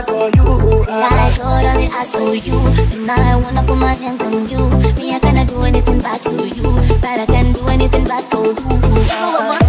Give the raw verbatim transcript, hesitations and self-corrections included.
bad for you. Say I totally ask for you, and now I wanna put my hands on you. Me, I cannot do anything bad to you, but I can do anything bad for you. So